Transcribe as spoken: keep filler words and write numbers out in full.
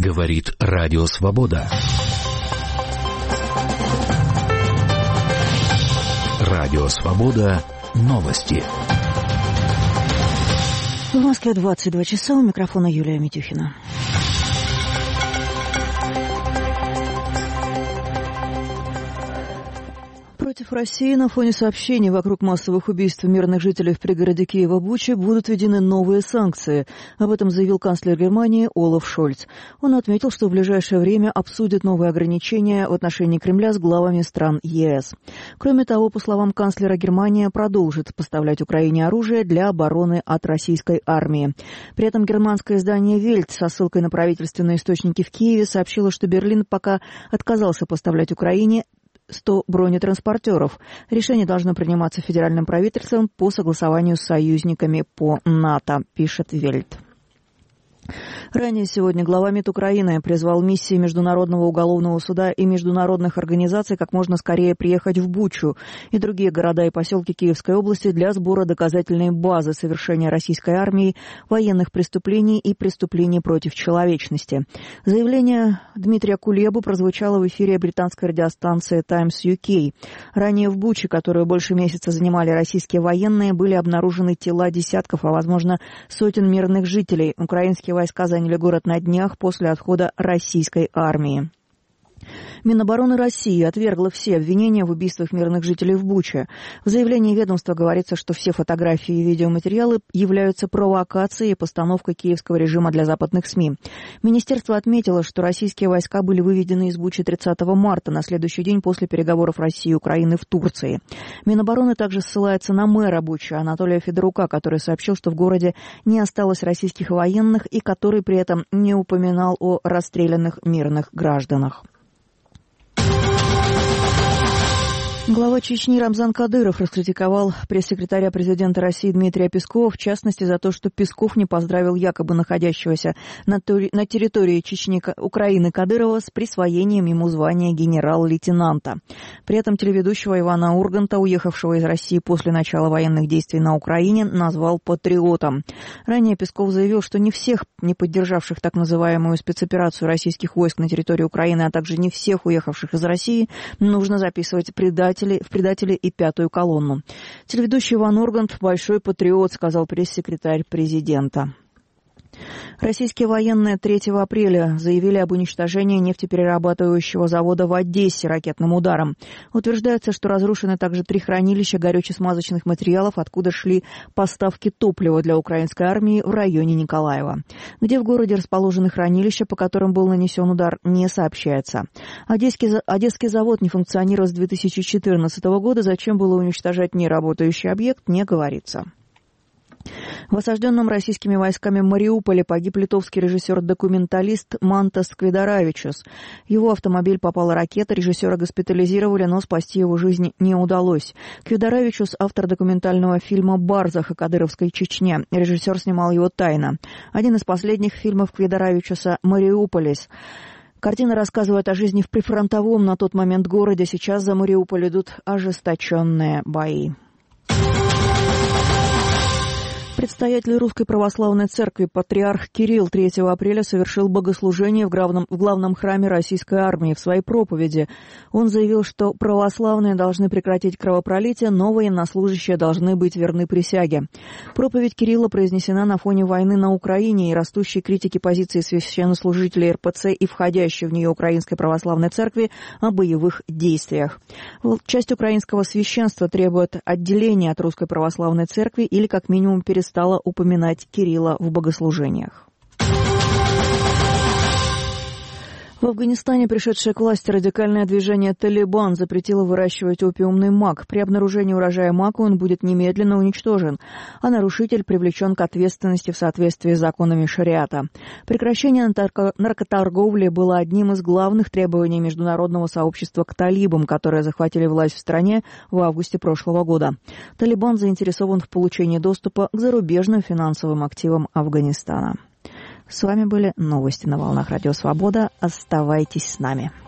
Говорит Радио Свобода. Радио Свобода. Новости. В Москве двадцать два часа. У микрофона Юлия Митюхина. Против России на фоне сообщений вокруг массовых убийств мирных жителей в пригороде Киева Бучи будут введены новые санкции. Об этом заявил канцлер Германии Олаф Шольц. Он отметил, что в ближайшее время обсудит новые ограничения в отношении Кремля с главами стран ЕС. Кроме того, по словам канцлера, Германия продолжит поставлять Украине оружие для обороны от российской армии. При этом германское издание «Вельт» со ссылкой на правительственные источники в Киеве сообщило, что Берлин пока отказался поставлять Украине сто бронетранспортеров. Решение должно приниматься федеральным правительством по согласованию с союзниками по НАТО, пишет Вельт. Ранее сегодня глава МИД Украины призвал миссии Международного уголовного суда и международных организаций как можно скорее приехать в Бучу и другие города и поселки Киевской области для сбора доказательной базы совершения российской армией военных преступлений и преступлений против человечности. Заявление Дмитрия Кулебы прозвучало в эфире британской радиостанции Times ю кей. Ранее в Буче, которую больше месяца занимали российские военные, были обнаружены тела десятков, а возможно сотен мирных жителей. Украинские войска заняли город на днях после отхода российской армии. Минобороны России отвергла все обвинения в убийствах мирных жителей в Буче. В заявлении ведомства говорится, что все фотографии и видеоматериалы являются провокацией и постановкой киевского режима для западных СМИ. Министерство отметило, что российские войска были выведены из Бучи тридцатого марта, на следующий день после переговоров России и Украины в Турции. Минобороны также ссылается на мэра Бучи Анатолия Федорука, который сообщил, что в городе не осталось российских военных и который при этом не упоминал о расстрелянных мирных гражданах. Глава Чечни Рамзан Кадыров раскритиковал пресс-секретаря президента России Дмитрия Пескова, в частности, за то, что Песков не поздравил якобы находящегося на, тури- на территории Чечни Украины Кадырова с присвоением ему звания генерал-лейтенанта. При этом телеведущего Ивана Урганта, уехавшего из России после начала военных действий на Украине, назвал патриотом. Ранее Песков заявил, что не всех, не поддержавших так называемую спецоперацию российских войск на территории Украины, а также не всех уехавших из России, нужно записывать предателей в предатели и пятую колонну. Телеведущий Иван Ургант – большой патриот, сказал пресс-секретарь президента. Российские военные третьего апреля заявили об уничтожении нефтеперерабатывающего завода в Одессе ракетным ударом. Утверждается, что разрушены также три хранилища горюче-смазочных материалов, откуда шли поставки топлива для украинской армии в районе Николаева. Где в городе расположены хранилища, по которым был нанесен удар, не сообщается. Одесский, Одесский завод не функционировал с две тысячи четырнадцатого года. Зачем было уничтожать неработающий объект, не говорится. В осажденном российскими войсками Мариуполе погиб литовский режиссер-документалист Мантас Кведаравичус. Его автомобиль попала ракета, режиссера госпитализировали, но спасти его жизнь не удалось. Кведаравичус – автор документального фильма «Барзах» о кадыровской Чечне. Режиссер снимал его тайно. Один из последних фильмов Кведаравичуса «Мариуполис». Картина рассказывает о жизни в прифронтовом на тот момент городе. Сейчас за Мариуполь идут ожесточенные бои. Предстоятель Русской Православной Церкви патриарх Кирилл третьего апреля совершил богослужение в главном, в главном храме российской армии. В своей проповеди он заявил, что православные должны прекратить кровопролитие, но военнослужащие должны быть верны присяге. Проповедь Кирилла произнесена на фоне войны на Украине и растущей критики позиции священнослужителей эр пэ цэ и входящей в нее Украинской Православной Церкви о боевых действиях. Часть украинского священства требует отделения от Русской Православной Церкви или как минимум перестать стала упоминать Кирилла в богослужениях. В Афганистане пришедшее к власти радикальное движение «Талибан» запретило выращивать опиумный мак. При обнаружении урожая мака он будет немедленно уничтожен, а нарушитель привлечен к ответственности в соответствии с законами шариата. Прекращение наркоторговли было одним из главных требований международного сообщества к талибам, которые захватили власть в стране в августе прошлого года. «Талибан» заинтересован в получении доступа к зарубежным финансовым активам Афганистана. С вами были новости на волнах Радио Свобода. Оставайтесь с нами.